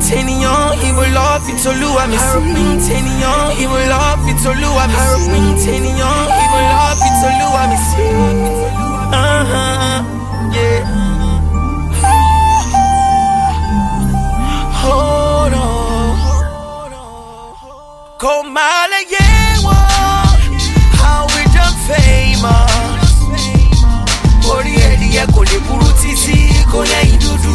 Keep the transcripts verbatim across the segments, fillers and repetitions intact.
tenion, he will love it to Lua me. Harapin tenion, he will love it to Lua me. Harapin tenion, he will love it to Lua me. Uh huh, yeah. Hold on, Komala yewa, how we done famous. Body heady eko le buru titi konya idudu.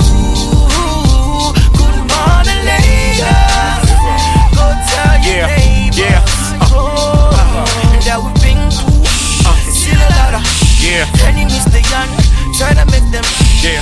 Good morning Lagos, go tell your yeah, neighbors. Yeah, uh, oh, uh, that we've been through. Uh, still a lot of yeah. enemies they young, try to make them. Yeah.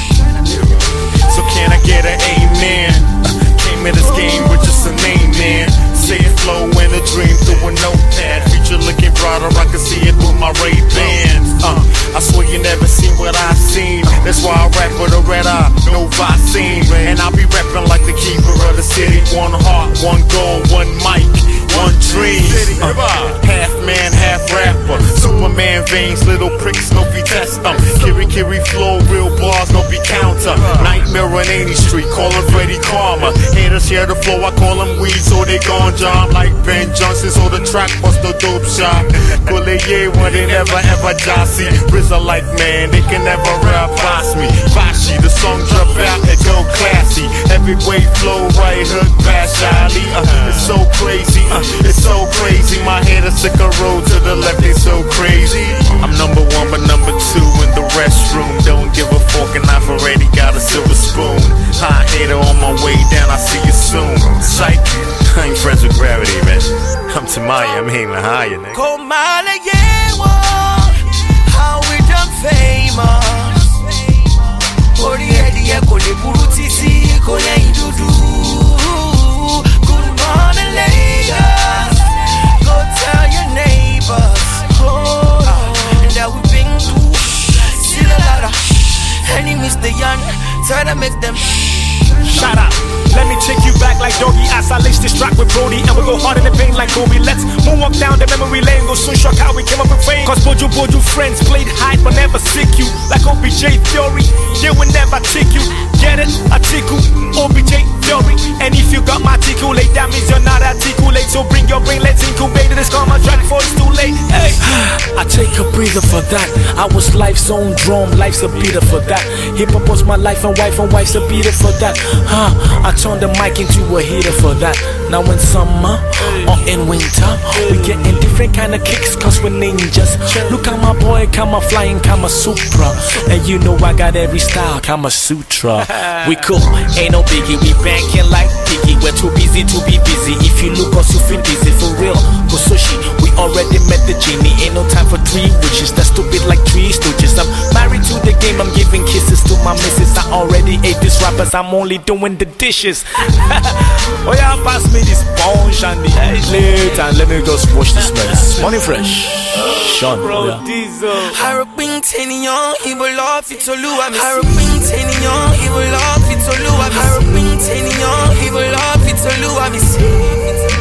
So can I get an amen? Uh, came in this game with just a name, man. Say it flow in a dream through a notepad. Future looking brighter, I can see it through my Ray-Bans. Uh, I swear you never seen what I've seen. That's why I rap with a red eye, no vaccine. And I'll be rapping like the keeper of the city. One heart, one goal, one mic, one dream. Uh, half man, half rapper. Superman veins, little pricks, no be test them. Kiri Kiri flow, real bars, no be counter. Nightmare on eightieth Street, call him Freddy Karma. Haters share the flow, I call them weed, so they gone jump like Ben Johnson, so the track was the dope shot. Kule ye when they never ever jossie. RZA like man, they can never rap past me. Fashi, the song drop out and go classy. Heavyweight flow, right hook, bash Ali. Uh, it's so crazy, uh, it's so crazy. My head is sick a road to the left, they so crazy. I'm number one, but number two in the restroom. Don't give a fork and I've already got a silver spoon. High hater on my way down, I see you soon. Psych, I ain't friends with gravity, man. I'm Tamaya, I'm aiming higher, nigga. Komala yewa, how we done famous. Body heady eko le buru titi konya idudu. Good morning Lagos, go tell your neighbors. Oh, that we've been through. Still a lot of enemies they young, try to make them. Shout out, let me take you back like Doggy as I lace this track with Brody. And we go hard in the pain like Kobe. Let's moonwalk down the memory lane, go soon shock how we came up with fame. Cause Bojo Bojo friends played hide but never sick you. Like O B J Theory, they will never take you. Get it? Article, O B J Theory. And if you got my articulate, that means you're not articulate. So bring your brain, let's incubate this karma track before it's too late. Hey, I take a breather for that. I was life's own drum, life's a beater for that. Hip hop was my life and wife and wife's a beater for that. Huh, I turned the mic into a heater for that. Now in summer or in winter, we getting different kind of kicks cause we're ninjas. Look at my boy, Kama flying Kama Sutra. And you know I got every style, Kama Sutra. We cool, ain't no biggie, we banking like Piggy. We're too busy to be busy. If you look us, you feel busy for real. Go sushi, we already met the genie. Ain't no time for three witches, that's stupid like three stooges. I'm married to the game, I'm giving kisses to my missus. I already ate these rappers, I'm only doing the dishes. Oh yeah, pass me this sponge and the late and let me just wash this mess. Money fresh, Sean. Bro, Harapin tenion, he will love it to Lua me. Harapin tenion, he will love it to Lua me. Harapin tenion, he will love it to Lua me.